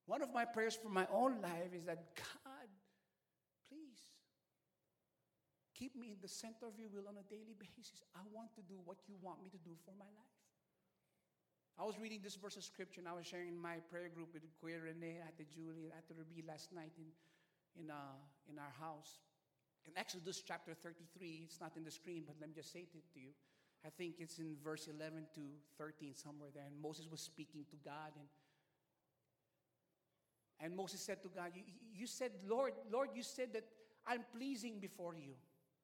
One of my prayers for my own life is that, God, please, keep me in the center of your will on a daily basis. I want to do what you want me to do for my life. I was reading this verse of scripture, and I was sharing in my prayer group with Kuya Rene, Ate Julie, and Ate Ruby last night in our house. In Exodus chapter 33, it's not in the screen, but let me just say it to you. I think it's in verse 11 to 13, somewhere there. And Moses was speaking to God, and Moses said to God, you said, Lord, you said that I'm pleasing before you.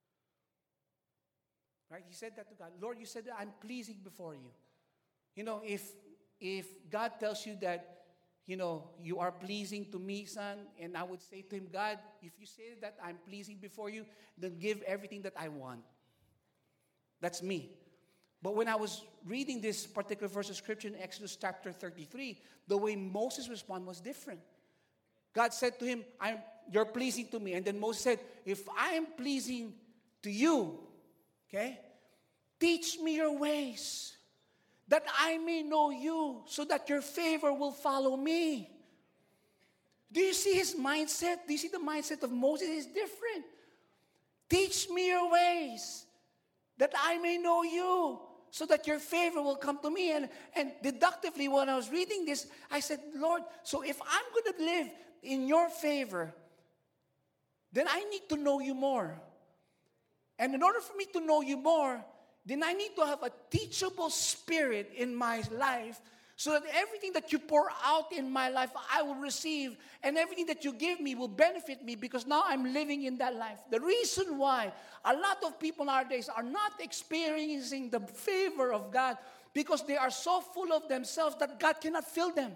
Right? He said that to God. Lord, you said that I'm pleasing before you. You know, if God tells you that, you know, you are pleasing to me, son, and I would say to him, God, if you say that I'm pleasing before you, then give everything that I want. That's me. But when I was reading this particular verse of scripture in Exodus chapter 33, the way Moses responded was different. God said to him, you're pleasing to me. And then Moses said, if I am pleasing to you, okay, teach me your ways, that I may know you, so that your favor will follow me. Do you see his mindset? Do you see the mindset of Moses is different? Teach me your ways, that I may know you, so that your favor will come to me. And deductively, when I was reading this, I said, Lord, so if I'm going to live in your favor, then I need to know you more. And in order for me to know you more, then I need to have a teachable spirit in my life, so that everything that you pour out in my life, I will receive. And everything that you give me will benefit me, because now I'm living in that life. The reason why a lot of people nowadays are not experiencing the favor of God, because they are so full of themselves that God cannot fill them.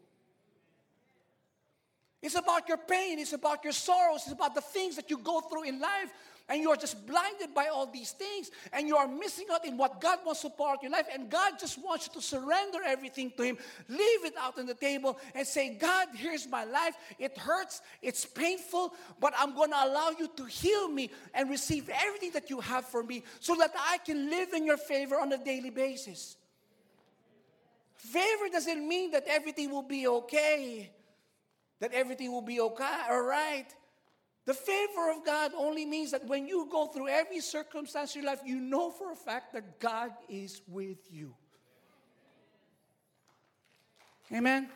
It's about your pain. It's about your sorrows. It's about the things that you go through in life. And you are just blinded by all these things. And you are missing out in what God wants to pour out in your life. And God just wants you to surrender everything to Him. Leave it out on the table and say, God, here's my life. It hurts. It's painful. But I'm going to allow you to heal me and receive everything that you have for me, so that I can live in your favor on a daily basis. Favor doesn't mean that everything will be okay. That everything will be okay, all right. The favor of God only means that when you go through every circumstance in your life, you know for a fact that God is with you. Amen.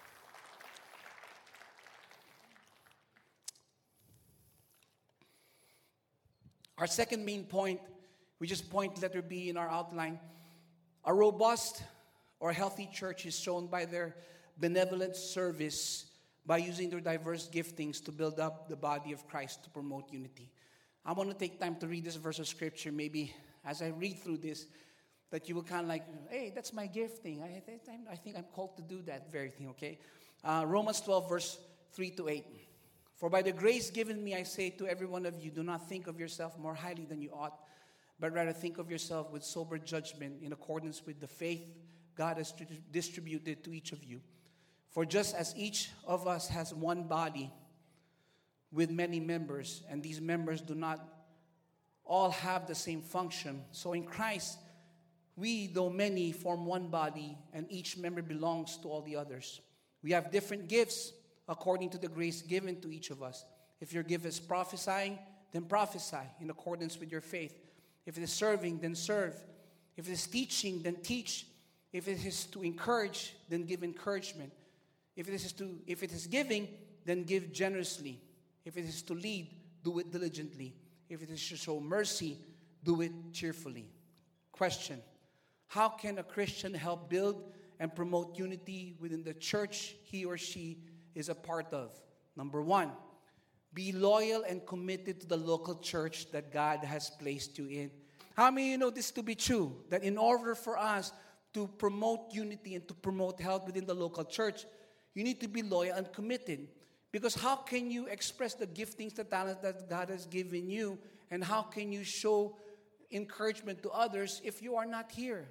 Our second main point, we just point letter B in our outline. A robust or healthy church is shown by their benevolent service, by using their diverse giftings to build up the body of Christ, to promote unity. I want to take time to read this verse of scripture. Maybe as I read through this, that you will kind of like, hey, that's my gifting. I think I'm called to do that very thing, okay? Romans 12, verse 3 to 8. For by the grace given me, I say to every one of you, do not think of yourself more highly than you ought, but rather think of yourself with sober judgment in accordance with the faith God has distributed to each of you. For just as each of us has one body with many members, and these members do not all have the same function, so in Christ, we, though many, form one body, and each member belongs to all the others. We have different gifts according to the grace given to each of us. If your gift is prophesying, then prophesy in accordance with your faith. If it is serving, then serve. If it is teaching, then teach. If it is to encourage, then give encouragement. If it is giving, then give generously. If it is to lead, do it diligently. If it is to show mercy, do it cheerfully. Question: how can a Christian help build and promote unity within the church he or she is a part of? Number one, be loyal and committed to the local church that God has placed you in. How many of you know this to be true? That in order for us to promote unity and to promote health within the local church, you need to be loyal and committed. Because how can you express the giftings, the talents that God has given you, and how can you show encouragement to others if you are not here?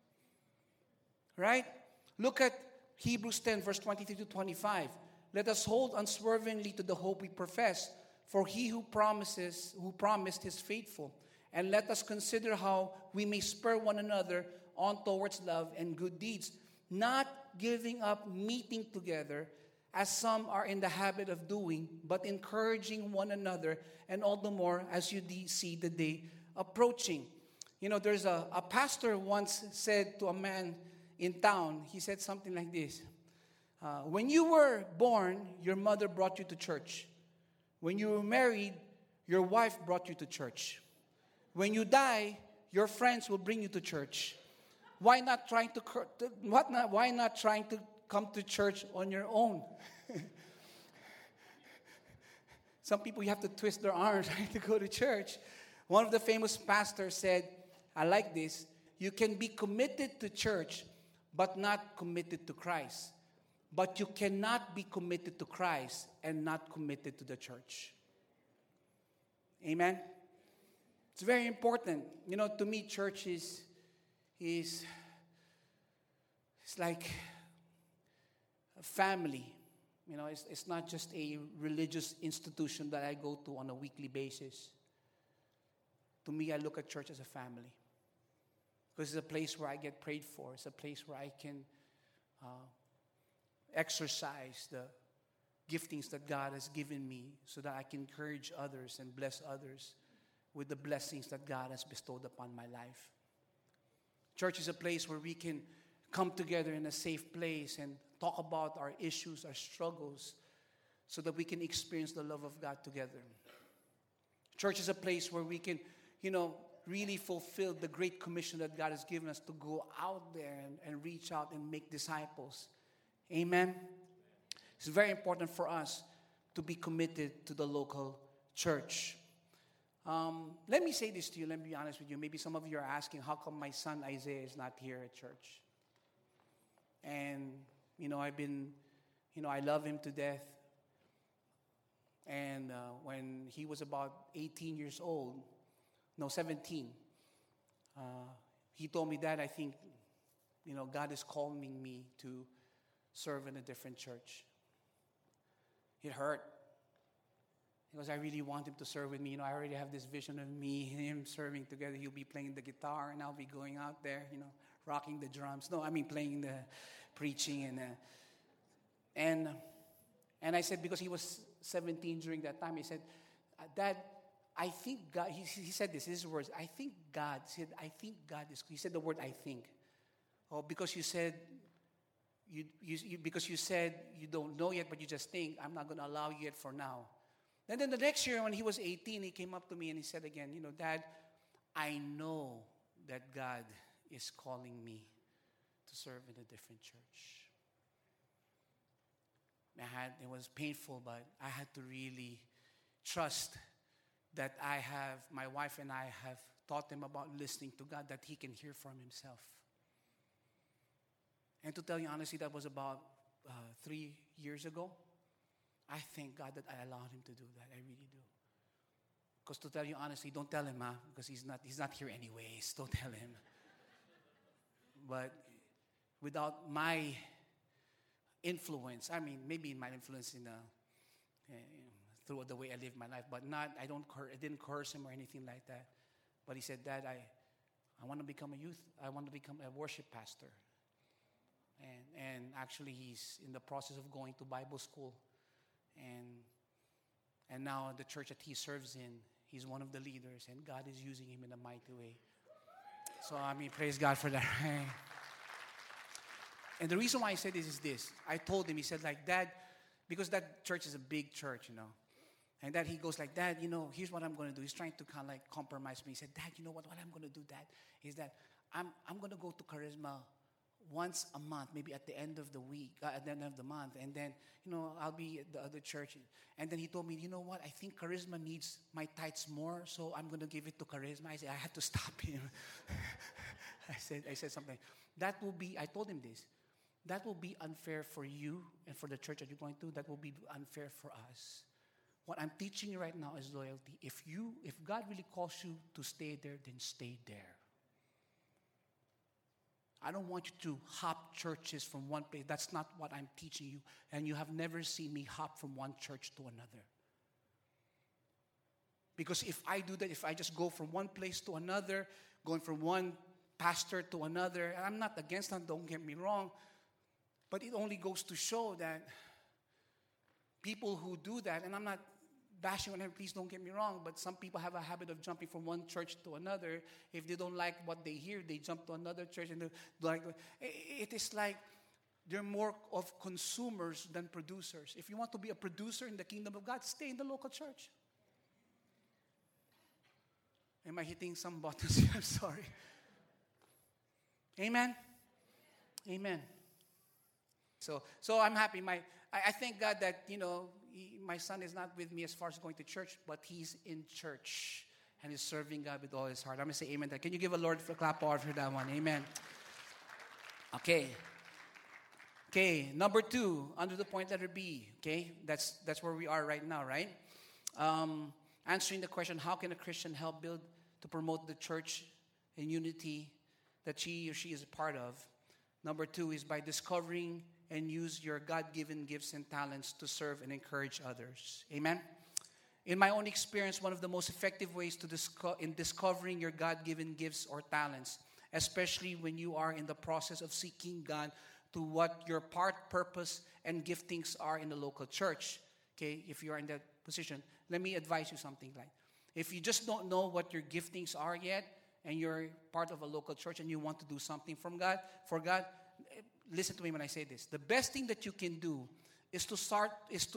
Right? Look at Hebrews 10, verse 23 to 25. Let us hold unswervingly to the hope we profess, for he who promised is faithful. And let us consider how we may spur one another on towards love and good deeds, not giving up meeting together, as some are in the habit of doing, but encouraging one another, and all the more as you see the day approaching. You know, there's a pastor once said to a man in town, he said something like this. When you were born, your mother brought you to church. When you were married, your wife brought you to church. When you die, your friends will bring you to church. Why not trying to come to church on your own? Some people, you have to twist their arms trying to go to church. One of the famous pastors said, I like this, you can be committed to church, but not committed to Christ. But you cannot be committed to Christ and not committed to the church. Amen? It's very important. You know, to me, church is it's like a family. You know, it's not just a religious institution that I go to on a weekly basis. To me, I look at church as a family. Because it's a place where I get prayed for. It's a place where I can exercise the giftings that God has given me so that I can encourage others and bless others with the blessings that God has bestowed upon my life. Church is a place where we can come together in a safe place and talk about our issues, our struggles, so that we can experience the love of God together. Church is a place where we can, really fulfill the great commission that God has given us to go out there and reach out and make disciples. Amen? It's very important for us to be committed to the local church. Let me say this to you. Let me be honest with you. Maybe some of you are asking, how come my son Isaiah is not here at church? And, I love him to death. And when he was about 17, he told me, Dad, I think, God is calling me to serve in a different church. It hurt. Because I really want him to serve with me. I already have this vision of me and him serving together. He'll be playing the guitar and I'll be going out there, rocking the drums. No, I mean playing the preaching and I said, because he was 17 during that time, he said, Dad, I think God, he said this, his words, I think God is, he said the word I think. Oh, because you said, because you said you don't know yet, but you just think, I'm not going to allow you yet for now. And then the next year when he was 18, he came up to me and he said again, Dad, I know that God is calling me to serve in a different church. It was painful, but I had to really trust that my wife and I have taught him about listening to God, that he can hear from himself. And to tell you honestly, that was about 3 years ago. I thank God that I allowed him to do that. I really do. Because to tell you honestly, don't tell him, because he's not here anyways. Don't tell him. But without my influence, maybe my influence through the way I live my life, but I didn't curse him or anything like that. But he said, Dad, I want to become I want to become a worship pastor. And actually he's in the process of going to Bible school. And now the church that he serves in, he's one of the leaders, and God is using him in a mighty way. So, praise God for that. And the reason why I said this is this. I told him, he said, Dad, because that church is a big church, And Dad, he goes Dad, here's what I'm going to do. He's trying to kind of compromise me. He said, Dad, what I'm going to do, Dad, is that I'm going to go to Charisma once a month, maybe at the end of the week, at the end of the month. And then, I'll be at the other church. And then he told me, what? I think Charisma needs my tithes more, so I'm going to give it to Charisma. I said, I had to stop him. I said something. I told him this. That will be unfair for you and for the church that you're going to. That will be unfair for us. What I'm teaching you right now is loyalty. If God really calls you to stay there, then stay there. I don't want you to hop churches from one place. That's not what I'm teaching you. And you have never seen me hop from one church to another. Because if I do that, if I just go from one place to another, going from one pastor to another, and I'm not against that, don't get me wrong, but it only goes to show that people who do that, and I'm not bashing on them, please don't get me wrong, but some people have a habit of jumping from one church to another. If they don't like what they hear, they jump to another church. And it is like they're more of consumers than producers. If you want to be a producer in the kingdom of God, stay in the local church. Am I hitting some buttons here? I'm sorry. Amen? Amen. So I'm happy. I thank God that, my son is not with me as far as going to church, but he's in church and he's serving God with all his heart. I'm going to say amen. Can you give a Lord a clap for that one? Amen. Okay, number 2, under the point letter B. Okay, that's where we are right now, right? Answering the question, how can a Christian help build to promote the church in unity that he or she is a part of? Number 2 is by discovering and use your God-given gifts and talents to serve and encourage others. Amen? In my own experience, one of the most effective ways in discovering your God-given gifts or talents, especially when you are in the process of seeking God to what your part, purpose, and giftings are in the local church. Okay, if you are in that position, let me advise you something like, if you just don't know what your giftings are yet, and you're part of a local church and you want to do something for God, listen to me when I say this. The best thing that you can do is to start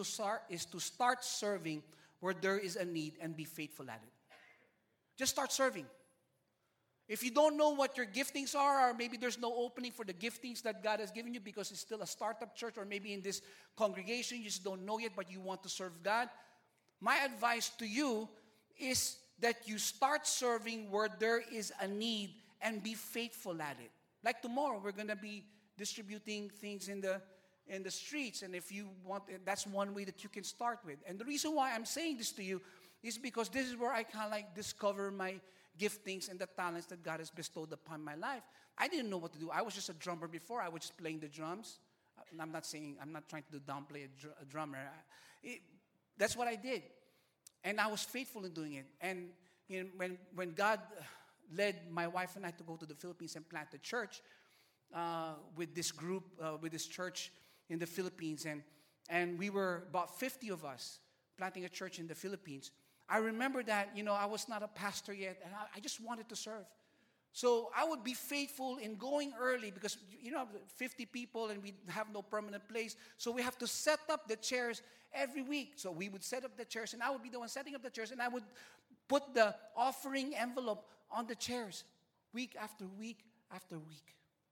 serving where there is a need and be faithful at it. Just start serving. If you don't know what your giftings are, or maybe there's no opening for the giftings that God has given you because it's still a startup church, or maybe in this congregation you just don't know yet, but you want to serve God, my advice to you is that you start serving where there is a need and be faithful at it. Like tomorrow, we're going to be distributing things in the streets, and if you want, that's one way that you can start with. And the reason why I'm saying this to you is because this is where I kind of like discover my giftings and the talents that God has bestowed upon my life. I didn't know what to do. I was just a drummer before. I was just playing the drums. I'm not trying to downplay a drummer. That's what I did. And I was faithful in doing it. And when God led my wife and I to go to the Philippines and plant a church with this group, with this church in the Philippines, and we were about 50 of us planting a church in the Philippines. I remember that, I was not a pastor yet, and I just wanted to serve. So I would be faithful in going early because, 50 people and we have no permanent place. So we have to set up the chairs every week. So we would set up the chairs, and I would be the one setting up the chairs, and I would put the offering envelope on the chairs week after week after week.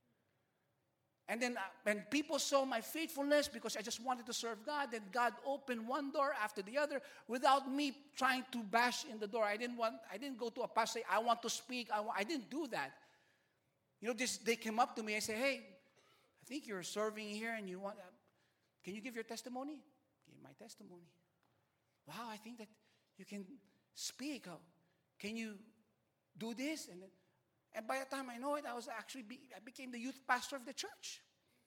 And then when people saw my faithfulness because I just wanted to serve God, then God opened one door after the other without me trying to bash in the door. I didn't go to a pastor, say, I want to speak. I didn't do that. They came up to me and say, hey, I think you're serving here and can you give your testimony? Give my testimony. Wow, I think that you can speak. Can you do this? And by the time I know it, I became the youth pastor of the church.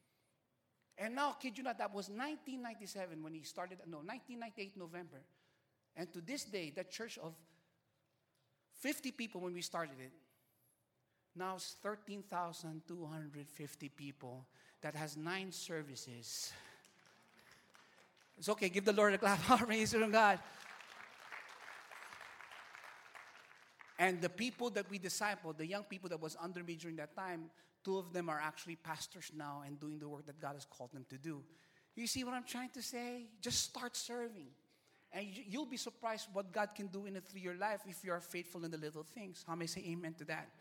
And now, kid you not, that was 1997 when he started, 1998 November. And to this day, that church of 50 people when we started it, now it's 13,250 people that has 9 services. It's okay, give the Lord a clap. Praise to God. And the people that we discipled, the young people that was under me during that time, 2 of them are actually pastors now and doing the work that God has called them to do. You see what I'm trying to say? Just start serving. And you'll be surprised what God can do through your life if you are faithful in the little things. How may I say amen to that?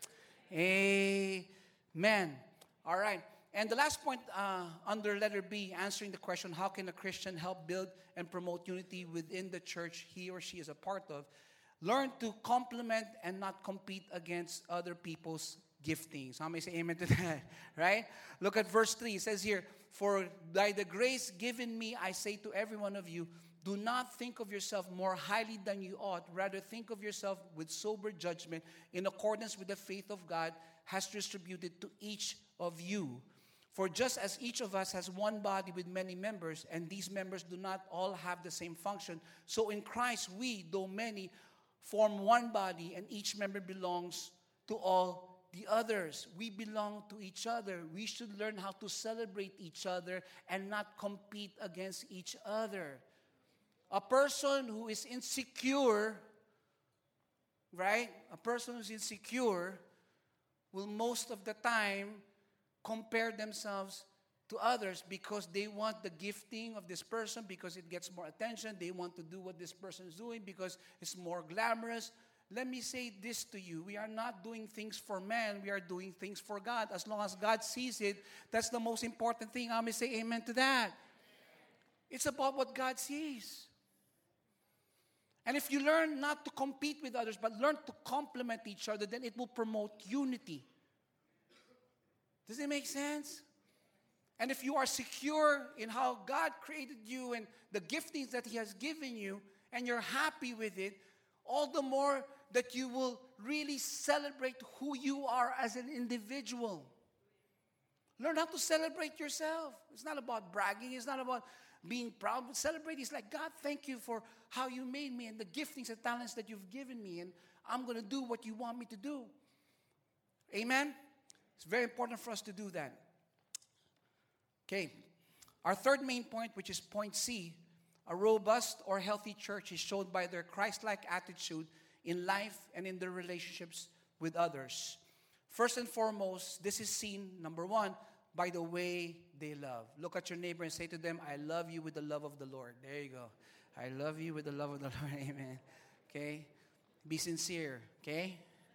Amen. All right. And the last point under letter B, answering the question, how can a Christian help build and promote unity within the church he or she is a part of? Learn to complement and not compete against other people's giftings. How may I say amen to that? Right? Look at verse 3. It says here, for by the grace given me, I say to every one of you, do not think of yourself more highly than you ought. Rather, think of yourself with sober judgment in accordance with the faith of God has distributed to each of you. For just as each of us has one body with many members, and these members do not all have the same function, so in Christ we, though many, form one body, and each member belongs to all the others. We belong to each other. We should learn how to celebrate each other and not compete against each other. A person who is insecure, right? A person who's insecure will most of the time compare themselves to others because they want the gifting of this person because it gets more attention. They want to do what this person is doing because it's more glamorous. Let me say this to you. We are not doing things for man. We are doing things for God. As long as God sees it, that's the most important thing. I may say amen to that. It's about what God sees. And if you learn not to compete with others, but learn to complement each other, then it will promote unity. Does it make sense? And if you are secure in how God created you and the giftings that He has given you, and you're happy with it, all the more that you will really celebrate who you are as an individual. Learn how to celebrate yourself. It's not about bragging. It's not about being proud. But celebrate is like, God, thank you for how you made me and the giftings and talents that you've given me. And I'm going to do what you want me to do. Amen? It's very important for us to do that. Okay. Our third main point, which is point C, a robust or healthy church is shown by their Christ-like attitude in life and in their relationships with others. First and foremost, this is seen, number one, by the way they love. Look at your neighbor and say to them, I love you with the love of the Lord. There you go. I love you with the love of the Lord. Amen. Okay? Be sincere. Okay?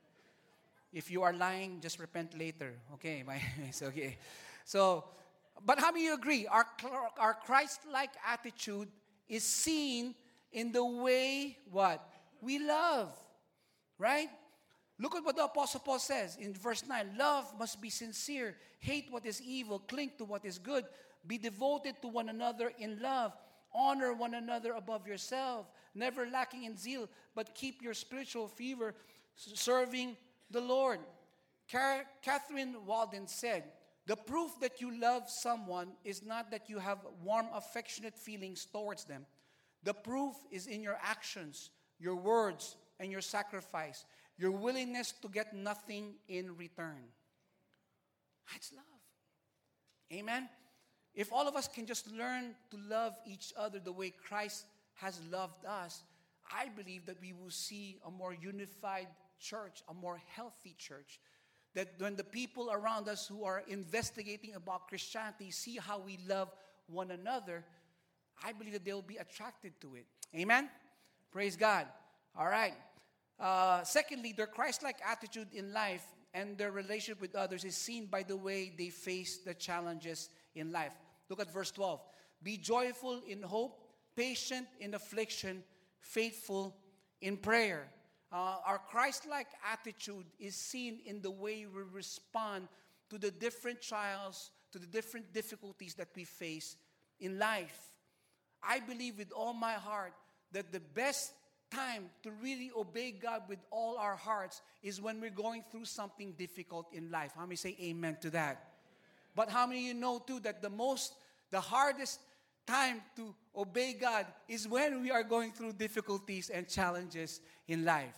If you are lying, just repent later. Okay? It's okay. So, but how many of you agree? Our Christ-like attitude is seen in the way, what? We love. Right? Look at what the Apostle Paul says in verse 9. Love must be sincere. Hate what is evil. Cling to what is good. Be devoted to one another in love. Honor one another above yourself. Never lacking in zeal, but keep your spiritual fervor serving the Lord. Catherine Walden said, the proof that you love someone is not that you have warm, affectionate feelings towards them. The proof is in your actions, your words, and your sacrifice. Your willingness to get nothing in return. That's love. Amen? If all of us can just learn to love each other the way Christ has loved us, I believe that we will see a more unified church, a more healthy church. That when the people around us who are investigating about Christianity see how we love one another, I believe that they will be attracted to it. Amen? Praise God. All right. Secondly, their Christ-like attitude in life and their relationship with others is seen by the way they face the challenges in life. Look at verse 12. Be joyful in hope, patient in affliction, faithful in prayer. Our Christ-like attitude is seen in the way we respond to the different trials, to the different difficulties that we face in life. I believe with all my heart that the best time to really obey God with all our hearts is when we're going through something difficult in life. How many say amen to that? But how many of you know too that the hardest time to obey God is when we are going through difficulties and challenges in life.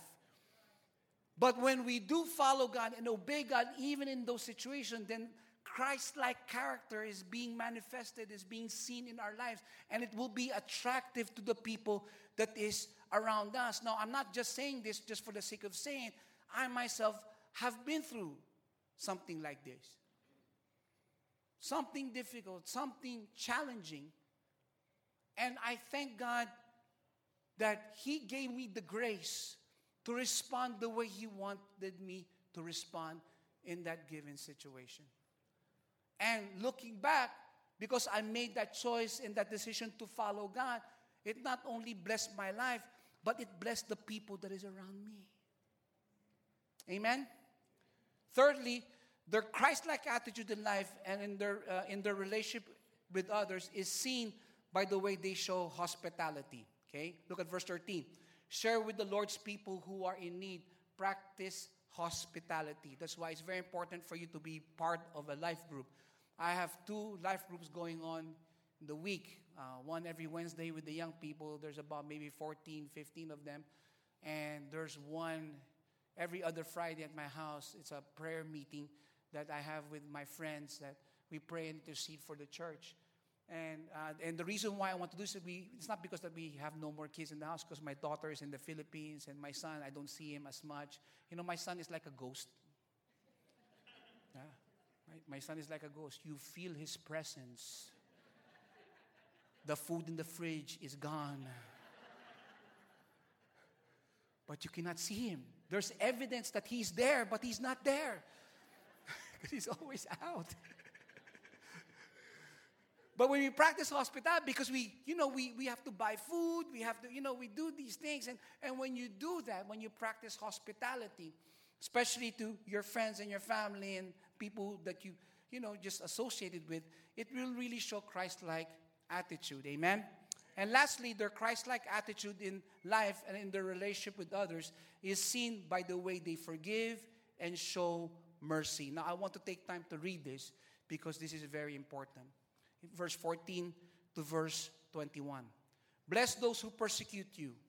But when we do follow God and obey God even in those situations, then Christ-like character is being manifested, is being seen in our lives, and it will be attractive to the people that is around us. Now, I'm not just saying this just for the sake of saying it. I myself have been through something like this. Something difficult, something challenging. And I thank God that He gave me the grace to respond the way He wanted me to respond in that given situation. And looking back, because I made that choice and that decision to follow God, it not only blessed my life, but it blessed the people that is around me. Amen? Thirdly, their Christ-like attitude in life and in their relationship with others is seen by the way they show hospitality. Okay? Look at verse 13. Share with the Lord's people who are in need. Practice hospitality. That's why it's very important for you to be part of a life group. I have 2 life groups going on in the week. One every Wednesday with the young people. There's about maybe 14, 15 of them. And there's one every other Friday at my house. It's a prayer meeting that I have with my friends that we pray and intercede for the church. And the reason why I want to do this, it's not because that we have no more kids in the house, because my daughter is in the Philippines, and my son, I don't see him as much. My son is like a ghost. Yeah. My son is like a ghost. You feel his presence. The food in the fridge is gone. But you cannot see him. There's evidence that he's there, but he's not there. He's always out. But when we practice hospitality, because we have to buy food, we have to, we do these things. And when you do that, when you practice hospitality, especially to your friends and your family and people that you just associated with, it will really show Christ-like attitude. Amen? And lastly, their Christ-like attitude in life and in their relationship with others is seen by the way they forgive and show mercy. Now, I want to take time to read this because this is very important. Verse 14 to verse 21. Bless those who persecute you.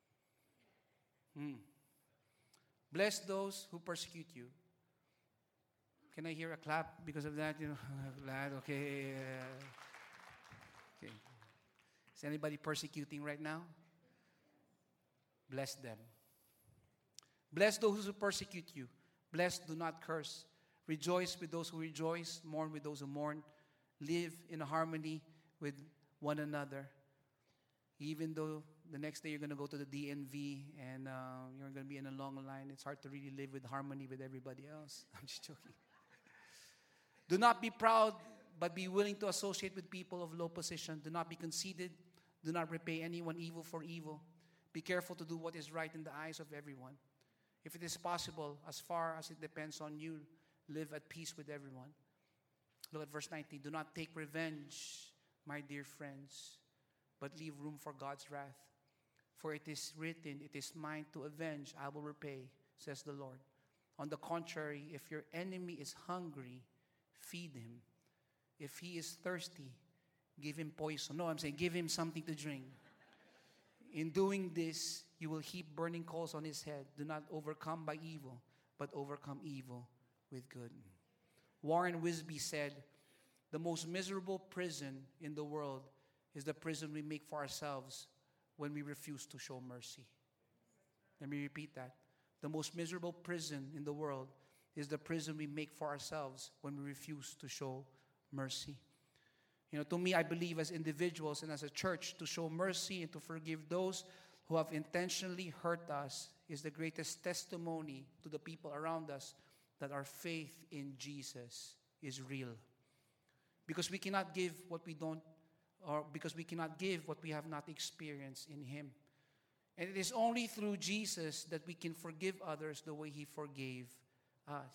Bless those who persecute you. Can I hear a clap because of that? Glad, okay. Okay. Is anybody persecuting right now? Bless them. Bless those who persecute you. Bless, do not curse. Rejoice with those who rejoice. Mourn with those who mourn. Live in harmony with one another. Even though the next day you're going to go to the DNV and you're going to be in a long line, it's hard to really live with harmony with everybody else. I'm just joking. Do not be proud, but be willing to associate with people of low position. Do not be conceited. Do not repay anyone evil for evil. Be careful to do what is right in the eyes of everyone. If it is possible, as far as it depends on you, live at peace with everyone. Look at verse 19. Do not take revenge, my dear friends, but leave room for God's wrath. For it is written, it is mine to avenge, I will repay, says the Lord. On the contrary, if your enemy is hungry, feed him. If he is thirsty, give him poison. No, I'm saying give him something to drink. In doing this, you will heap burning coals on his head. Do not overcome by evil, but overcome evil with good. Warren Wisby said, the most miserable prison in the world is the prison we make for ourselves when we refuse to show mercy. Let me repeat that. The most miserable prison in the world is the prison we make for ourselves when we refuse to show mercy. To me, I believe as individuals and as a church, to show mercy and to forgive those who have intentionally hurt us is the greatest testimony to the people around us that our faith in Jesus is real. Because we cannot give what we don't, or because we cannot give what we have not experienced in Him. And it is only through Jesus that we can forgive others the way He forgave us.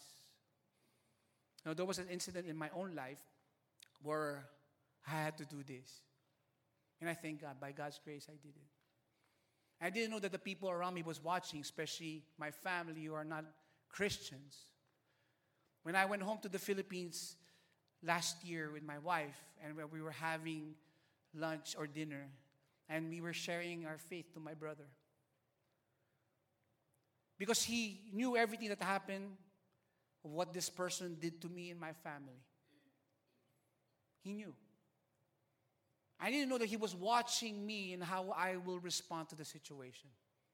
Now, there was an incident in my own life where I had to do this. And I thank God, by God's grace, I did it. I didn't know that the people around me was watching, especially my family who are not Christians. When I went home to the Philippines last year with my wife, and we were having lunch or dinner, and we were sharing our faith to my brother. Because he knew everything that happened, of what this person did to me and my family. He knew. I didn't know that he was watching me and how I will respond to the situation.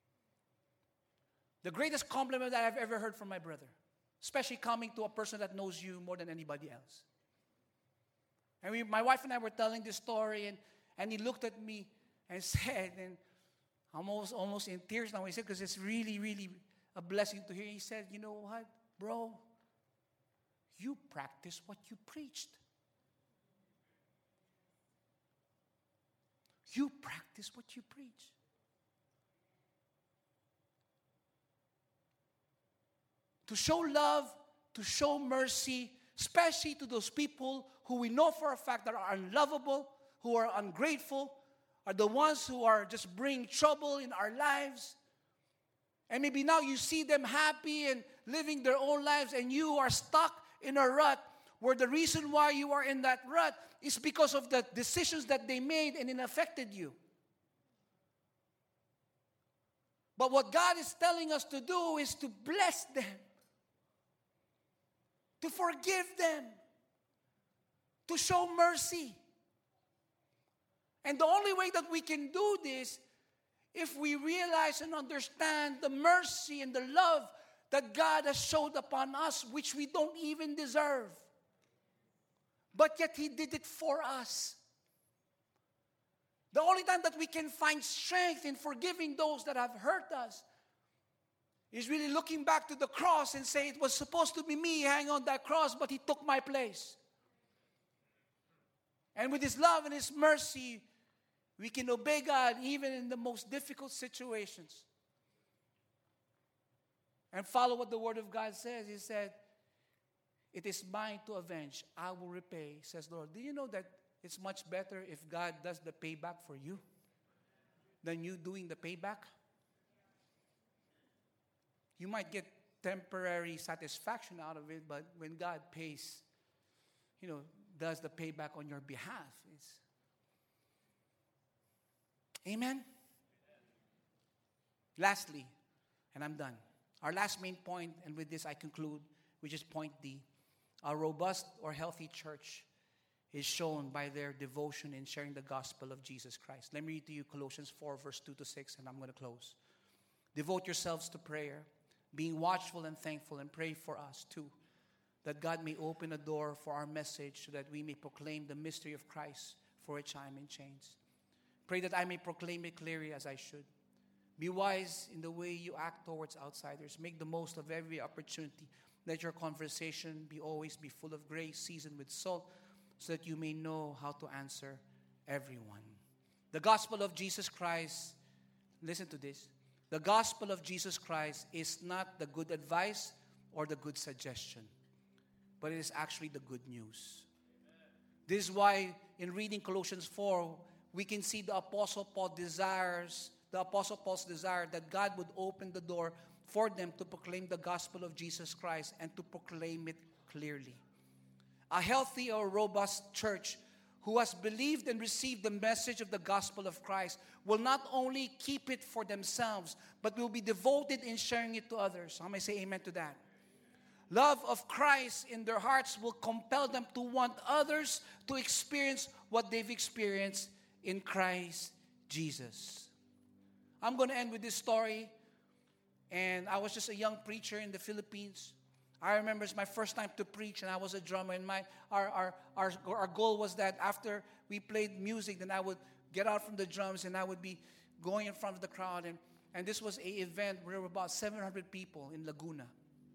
The greatest compliment that I've ever heard from my brother, especially coming to a person that knows you more than anybody else. And my wife and I were telling this story, and he looked at me and said, and almost in tears now, he said, because it's really, really a blessing to hear. He said, you know what, bro? You practice what you preached. You practice what you preach. To show love, to show mercy, especially to those people who we know for a fact that are unlovable, who are ungrateful, are the ones who are just bringing trouble in our lives. And maybe now you see them happy and living their own lives, and you are stuck in a rut where the reason why you are in that rut is because of the decisions that they made and it affected you. But what God is telling us to do is to bless them, to forgive them, to show mercy. And the only way that we can do this, if we realize and understand the mercy and the love that God has showed upon us, which we don't even deserve. But yet He did it for us. The only time that we can find strength in forgiving those that have hurt us is really looking back to the cross and say, it was supposed to be me hanging on that cross, but He took my place. And with His love and His mercy, we can obey God even in the most difficult situations. And follow what the Word of God says. He said, it is mine to avenge. I will repay, says the Lord. Do you know that it's much better if God does the payback for you than you doing the payback? You might get temporary satisfaction out of it, but when God pays, does the payback on your behalf, it's Amen? Lastly, and I'm done. Our last main point, and with this I conclude, which is point D. A robust or healthy church is shown by their devotion in sharing the gospel of Jesus Christ. Let me read to you Colossians 4, verse 2 to 6, and I'm going to close. Devote yourselves to prayer, being watchful and thankful, and pray for us too, that God may open a door for our message so that we may proclaim the mystery of Christ, for which I am in chains. Pray that I may proclaim it clearly as I should. Be wise in the way you act towards outsiders. Make the most of every opportunity. Let your conversation always be full of grace, seasoned with salt, so that you may know how to answer everyone. The gospel of Jesus Christ, listen to this. The gospel of Jesus Christ is not the good advice or the good suggestion, but it is actually the good news. This is why in reading Colossians 4, we can see the Apostle Paul's desire that God would open the door for them to proclaim the gospel of Jesus Christ and to proclaim it clearly. A healthy or robust church who has believed and received the message of the gospel of Christ will not only keep it for themselves, but will be devoted in sharing it to others. How may I say amen to that? Love of Christ in their hearts will compel them to want others to experience what they've experienced in Christ Jesus. I'm going to end with this story. And I was just a young preacher in the Philippines. I remember it's my first time to preach, and I was a drummer. And our goal was that after we played music, then I would get out from the drums and I would be going in front of the crowd. And this was an event where there were about 700 people in Laguna.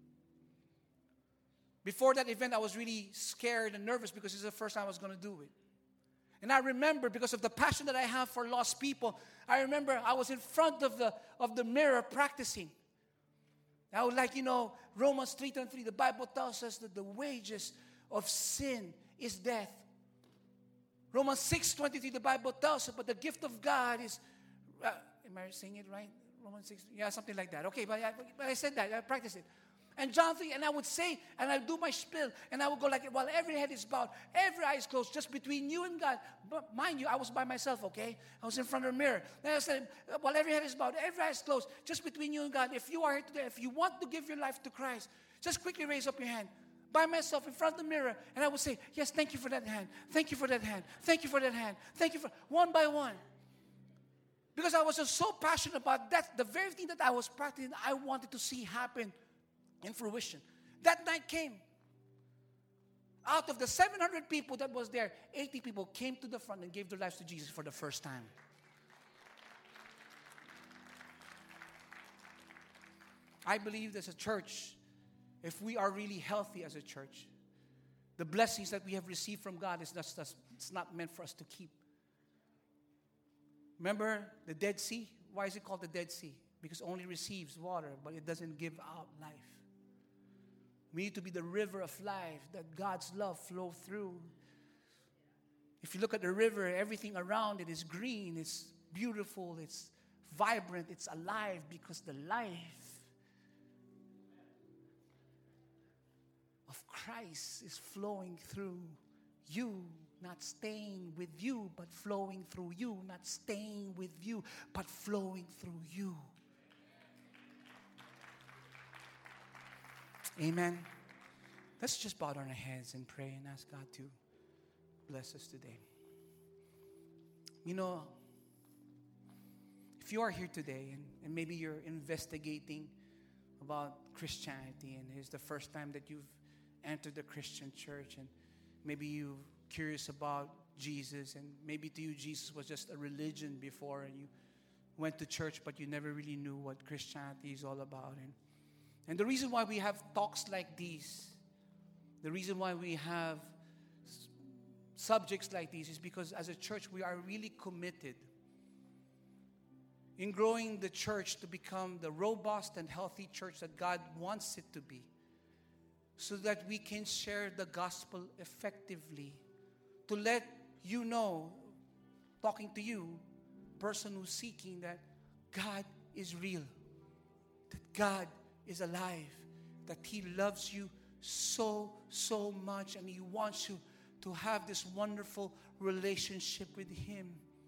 Before that event, I was really scared and nervous because it's the first time I was going to do it. And I remember, because of the passion that I have for lost people, I remember I was in front of the mirror practicing. I was like, Romans 3:23, the Bible tells us that the wages of sin is death. Romans 6:23, the Bible tells us, but the gift of God is, am I saying it right? Romans 6, yeah, something like that. Okay, but I said that, I practiced it. And John 3, and I would say, and I'd do my spiel, and I would go like, while every head is bowed, every eye is closed, just between you and God. But mind you, I was by myself, okay? I was in front of the mirror. And I said, while every head is bowed, every eye is closed, just between you and God. If you are here today, if you want to give your life to Christ, just quickly raise up your hand. By myself, in front of the mirror, and I would say, yes, thank you for that hand. Thank you for that hand. Thank you for that hand. Thank you for, one by one. Because I was just so passionate about that, the very thing that I was practicing, I wanted to see happen in fruition. That night came. Out of the 700 people that was there, 80 people came to the front and gave their lives to Jesus for the first time. I believe as a church, if we are really healthy as a church, the blessings that we have received from God it's not meant for us to keep. Remember the Dead Sea? Why is it called the Dead Sea? Because it only receives water, but it doesn't give out life. We need to be the river of life that God's love flow through. If you look at the river, everything around it is green, it's beautiful, it's vibrant, it's alive because the life of Christ is flowing through you, not staying with you, but flowing through you, not staying with you, but flowing through you. Amen. Let's just bow down our heads and pray and ask God to bless us today. You know, if you are here today and maybe you're investigating about Christianity and it's the first time that you've entered the Christian church, and maybe you're curious about Jesus, and maybe to you Jesus was just a religion before, and you went to church but you never really knew what Christianity is all about. And the reason why we have talks like these, the reason why we have subjects like these, is because as a church we are really committed in growing the church to become the robust and healthy church that God wants it to be, so that we can share the gospel effectively, to let you know, talking to you, person who's seeking, that God is real, that God is alive, that He loves you so much, and He wants you to have this wonderful relationship with Him.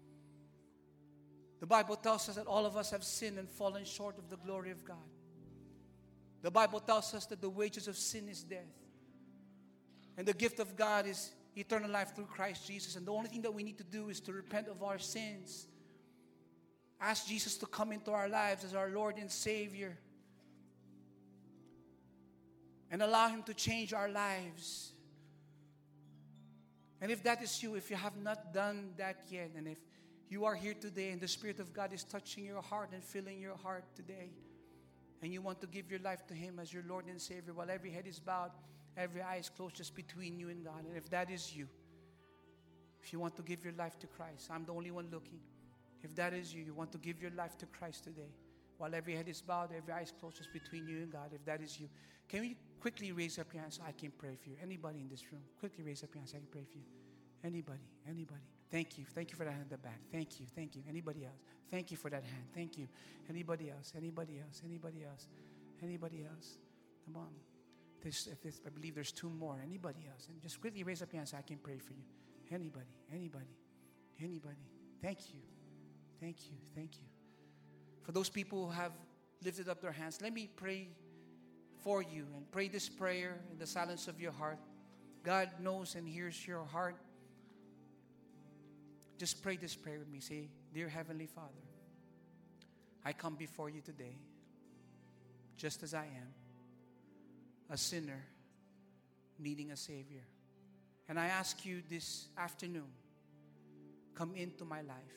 The Bible tells us that all of us have sinned and fallen short of the glory of God. The Bible tells us that the wages of sin is death, and the gift of God is eternal life through Christ Jesus. And the only thing that we need to do is to repent of our sins, ask Jesus to come into our lives as our Lord and Savior, and allow Him to change our lives. And if that is you, if you have not done that yet, and if you are here today and the Spirit of God is touching your heart and filling your heart today, and you want to give your life to Him as your Lord and Savior, while every head is bowed, every eye is closed, just between you and God. And if that is you, if you want to give your life to Christ, I'm the only one looking. If that is you, you want to give your life to Christ today, while every head is bowed, every eye is closed, just between you and God. If that is you, can we quickly raise up your hands so I can pray for you? Anybody in this room, quickly raise up your hands so I can pray for you. Anybody. Thank you for that hand in the back. Thank you. Anybody else? Thank you for that hand. Thank you. Anybody else? Come on. I believe there's two more. Anybody else? And just quickly raise up your hand so I can pray for you. Anybody. Thank you. For those people who have lifted up their hands, let me pray for you, and pray this prayer in the silence of your heart. God knows and hears your heart. Just pray this prayer with me. Say, Dear Heavenly Father, I come before you today just as I am, a sinner needing a Savior. And I ask you this afternoon, come into my life.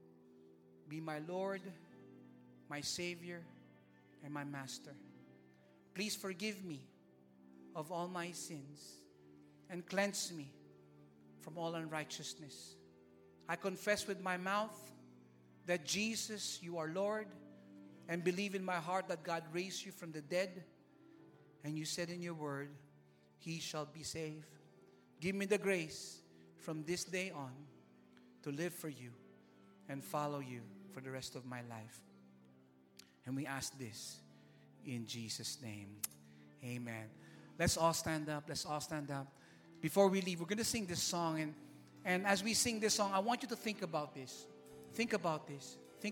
Be my Lord, my Savior, and my Master. Please forgive me of all my sins and cleanse me from all unrighteousness. I confess with my mouth that Jesus, you are Lord, and believe in my heart that God raised you from the dead, and you said in your word, he shall be saved. Give me the grace from this day on to live for you and follow you for the rest of my life. And we ask this in Jesus' name. Amen. Let's all stand up. Before we leave, we're going to sing this song. And as we sing this song, I want you to think about this. Think about this.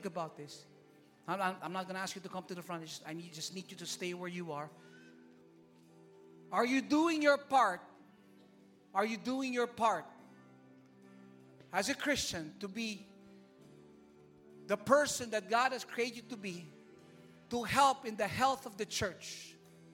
I'm not going to ask you to come to the front. I just need you to stay where you are. Are you doing your part? Are you doing your part as a Christian to be the person that God has created you to be, to help in the health of the church,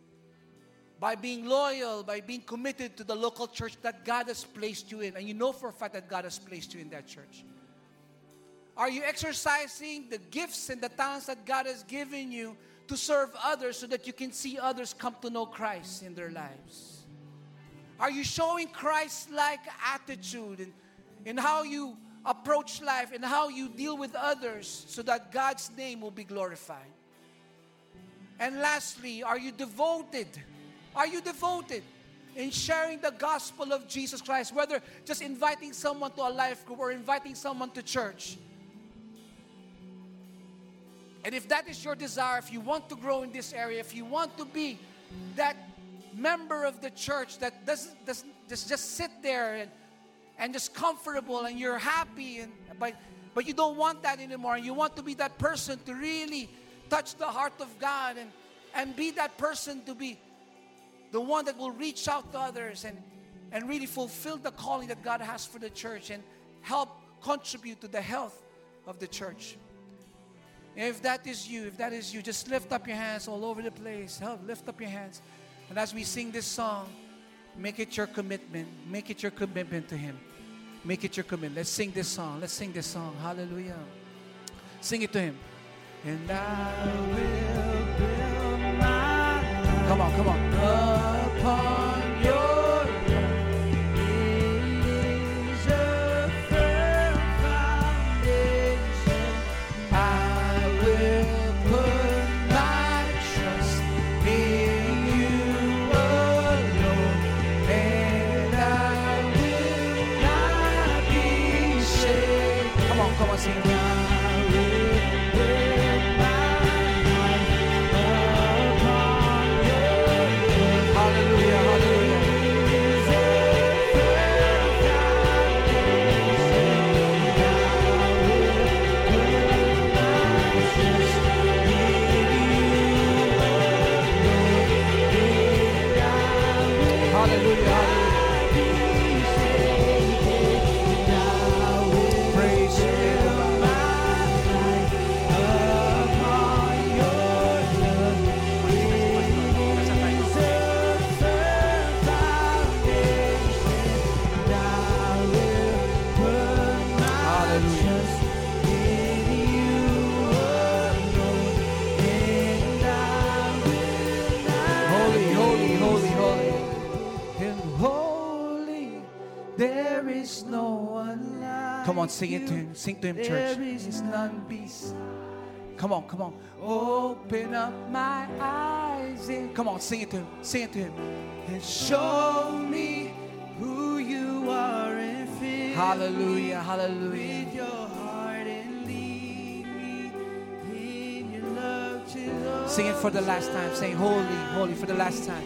by being loyal, by being committed to the local church that God has placed you in, and you know for a fact that God has placed you in that church? Are you exercising the gifts and the talents that God has given you to serve others so that you can see others come to know Christ in their lives? Are you showing Christ-like attitude in how you approach life and how you deal with others so that God's name will be glorified? And lastly, are you devoted? Are you devoted in sharing the gospel of Jesus Christ, whether just inviting someone to a life group or inviting someone to church? And if that is your desire, if you want to grow in this area, if you want to be that member of the church that doesn't just sit there and just comfortable and you're happy, but you don't want that anymore, and you want to be that person to really touch the heart of God and be that person to be the one that will reach out to others and really fulfill the calling that God has for the church and help contribute to the health of the church. If that is you, just lift up your hands all over the place. Lift up your hands. And as we sing this song, make it your commitment. Make it your commitment to Him. Make it your commitment. Let's sing this song. Hallelujah. Sing it to Him. And I will build my life. Come on. Upon your Come on, sing it to Him. Sing to Him, church. There is none beside. Come on. Open up my eyes. Come on, sing it to Him. Sing it to Him. And show me who you are and fill Hallelujah. With your heart and lead me in your love to Sing it for the last time. Say, holy for the last time.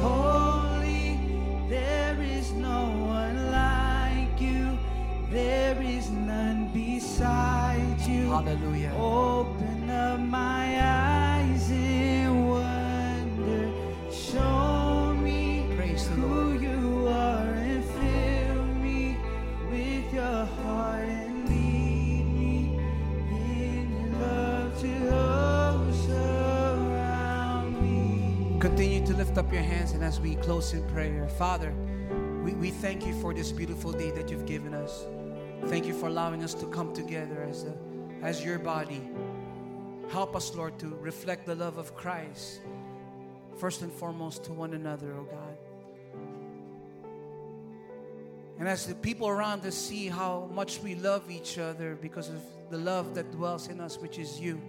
Holy, there is no one like you. There is none beside you. Hallelujah. Open up my eyes in wonder. Show me who you are and fill me with your heart and lead me in your love to surround me. Continue to lift up your hands, and as we close in prayer, Father, we thank you for this beautiful day that you've given us. Thank you for allowing us to come together as your body. Help us, Lord, to reflect the love of Christ, first and foremost to one another, oh God. And as the people around us see how much we love each other because of the love that dwells in us, which is you,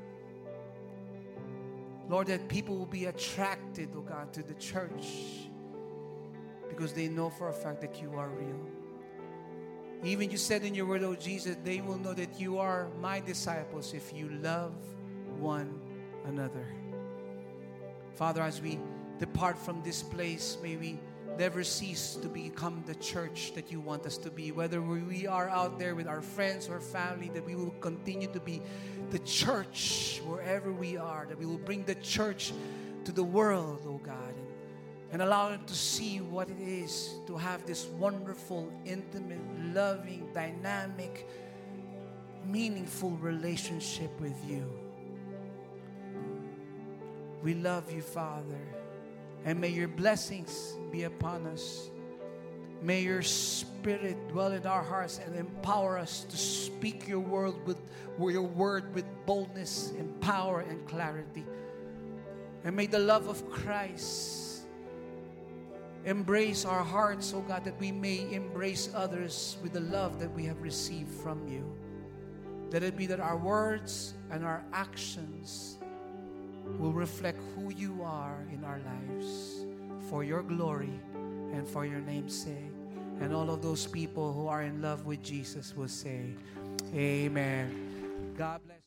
Lord, that people will be attracted, oh God, to the church because they know for a fact that you are real. Even you said in your word, oh Jesus, they will know that you are my disciples if you love one another. Father, as we depart from this place, may we never cease to become the church that you want us to be. Whether we are out there with our friends or family, that we will continue to be the church wherever we are, that we will bring the church to the world, oh God, and allow them to see what it is to have this wonderful, intimate, loving, dynamic, meaningful relationship with you. We love you, Father, and may your blessings be upon us. May your Spirit dwell in our hearts and empower us to speak your word with boldness and power and clarity. And may the love of Christ embrace our hearts, oh God, that we may embrace others with the love that we have received from you. Let it be that our words and our actions will reflect who you are in our lives for your glory and for your name's sake. And all of those people who are in love with Jesus will say, Amen. God bless.